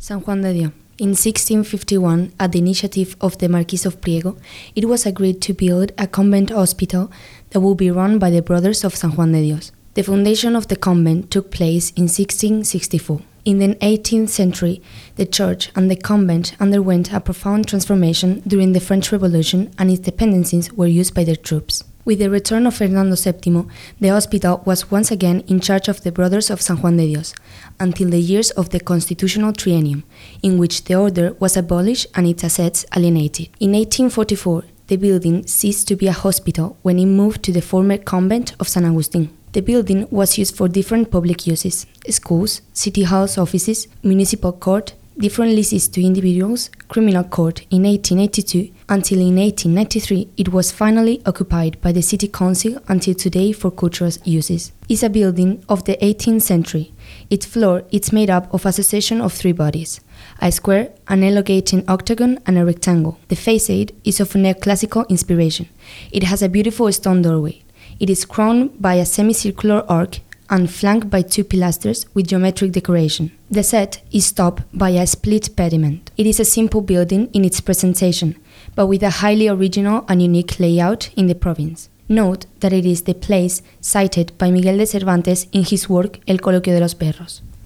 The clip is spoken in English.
San Juan de Dios. In 1651, at the initiative of the Marquis of Priego, it was agreed to build a convent hospital that would be run by the Brothers of San Juan de Dios. The foundation of the convent took place in 1664. In the 18th century, the church and the convent underwent a profound transformation during the French Revolution, and its dependencies were used by the troops. With the return of Fernando VII, the hospital was once again in charge of the Brothers of San Juan de Dios, until the years of the Constitutional Triennium, in which the order was abolished and its assets alienated. In 1844, the building ceased to be a hospital when it moved to the former convent of San Agustin. The building was used for different public uses: schools, city hall's offices, municipal court, different leases to individuals, criminal court in 1882, until in 1893 it was finally occupied by the city council until today for cultural uses. It's a building of the 18th century. Its floor is made up of a succession of three bodies: a square, an elongating octagon, and a rectangle. The facade is of neoclassical inspiration. It has a beautiful stone doorway. It is crowned by a semicircular arch and flanked by two pilasters with geometric decoration. The set is topped by a split pediment. It is a simple building in its presentation, but with a highly original and unique layout in the province. Note that it is the place cited by Miguel de Cervantes in his work El Coloquio de los Perros.